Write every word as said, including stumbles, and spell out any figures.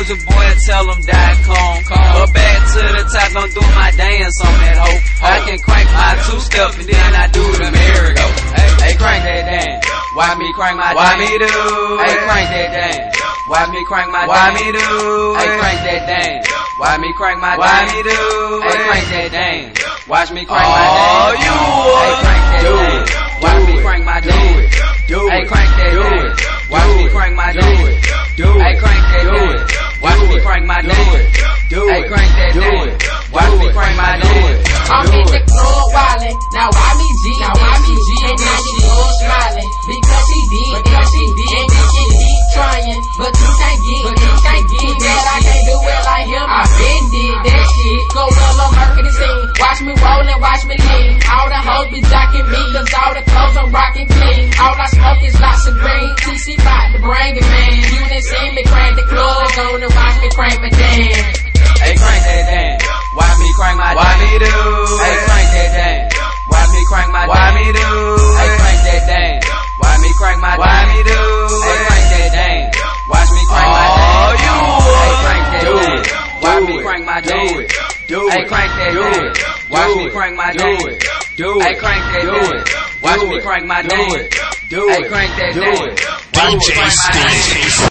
Soldier boy, tell him die calm. But back to the top, gon' do my dance on that hoe. I can crank my two-step and then I do the merry-go. Hey, hey, crank that dance. Why me crank my dance? Why me do? Hey, crank that dance. Why me crank my dance? Why me do? Hey, crank that dance. Why me crank my dance? Why me do? Hey, crank that dance. Watch me crank my dance. Oh, you hey, crank that dance. Watch me crank my dance. Hey, crank that dance. Watch me crank my dance. Hey, crank that dance. Watch me crank my dance. Hey, crank that dance. Watch me crank my dance. I'm in the club wildin', now why me G? Now why me G? And now you all smiling because he did, because he did. And you can keep trying, but you can't get, but you can't get that. I can't do it like him. I been did that shit. Go well on Mercury scene. Watch me rollin', watch me lean. All the hoes be jocking me, cause all the clothes I'm rockin' clean. All I smoke is lots of green. T C bout to bring it, man. You done seen me crank the club, gonna watch me crank my dance. Hey, crank that dance. Why me crank my dance? Why me do? Hey, crank that dance. Why me crank my dance? Why me do? Hey, crank that dance. Why me crank my dance? Why me do? Hey, crank that dance. Watch me crank my dance. Oh, you hey, crank that dance. Why me crank my dance? Hey, crank that dance. Watch me crank my dance. Hey, crank that dance. Watch me crank my dance. Hey, crank that dance. Watch me crank my dance.